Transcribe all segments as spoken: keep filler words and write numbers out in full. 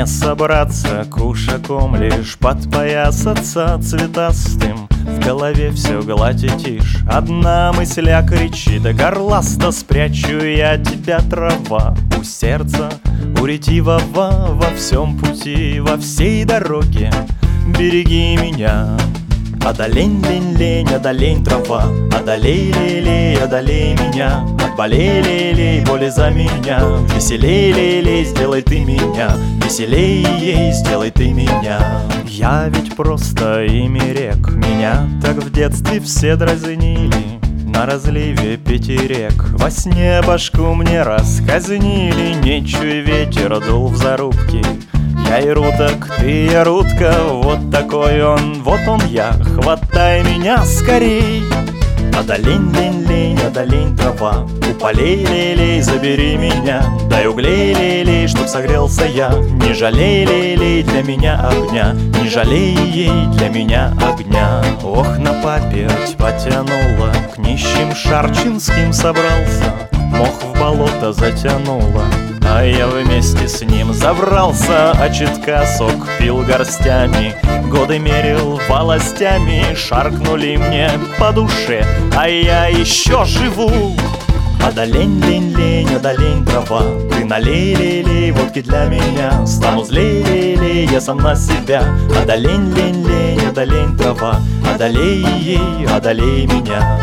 Не собраться кушаком, лишь подпоясаться цветастым. В голове все гладь и тишь, одна мысля кричит: да горласто спрячу я тебя, трава. У сердца, у ретивого, во всем пути, во всей дороге береги меня. Одолень, лень, лень, одолень, трава, одолей, лей, одолей меня. Отболей, лей, боли за меня. Веселей, лей, сделай ты меня. Веселей ей, сделай ты меня. Я ведь просто имя рек, меня так в детстве все дразнили. На разливе пяти рек во сне башку мне расказнили. Нечуй ветер дул в зарубки. Я и руток, ты и рутка, вот такой он, вот он я. Хватай меня скорей. Одолень, лень, лень, одолень, трава, у полей, лей, забери меня. Дай углей, лей, чтоб согрелся я. Не жалей, лей, для меня огня, не жалей ей для меня огня. Ох, на паперть потянула, к нищим шарчинским собрался. Мох в болото затянуло, а я вместе с ним забрался. А чутка сок пил горстями, годы мерил волостями. Шаркнули мне по душе, а я еще живу. Одолень, лень, лень, одолень, трава, ты налей, лей, лей, водки для меня. Стану злей, лей, лей, я сам на себя. Одолень, лень, лень, одолень, трава, одолей ей, одолей меня.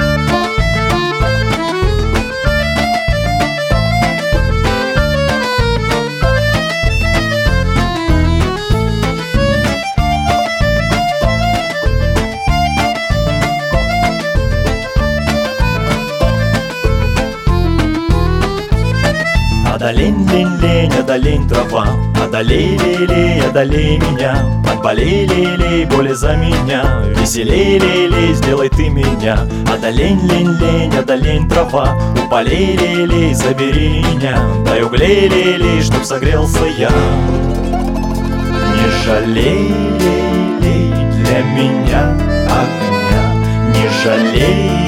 Одолень, лень, лень, одолень, трава, одолей, лей, лей, одолей меня. Отболей, лей, лей, боли за меня. Веселей, лей, лей, сделай ты меня. Одолень, лень, лень, одолень, трава, у полей, лей, лей, забери меня. Дай углей, лей, лей, чтоб согрелся я. Не жалей, лей, лей, для меня огня, не жалей.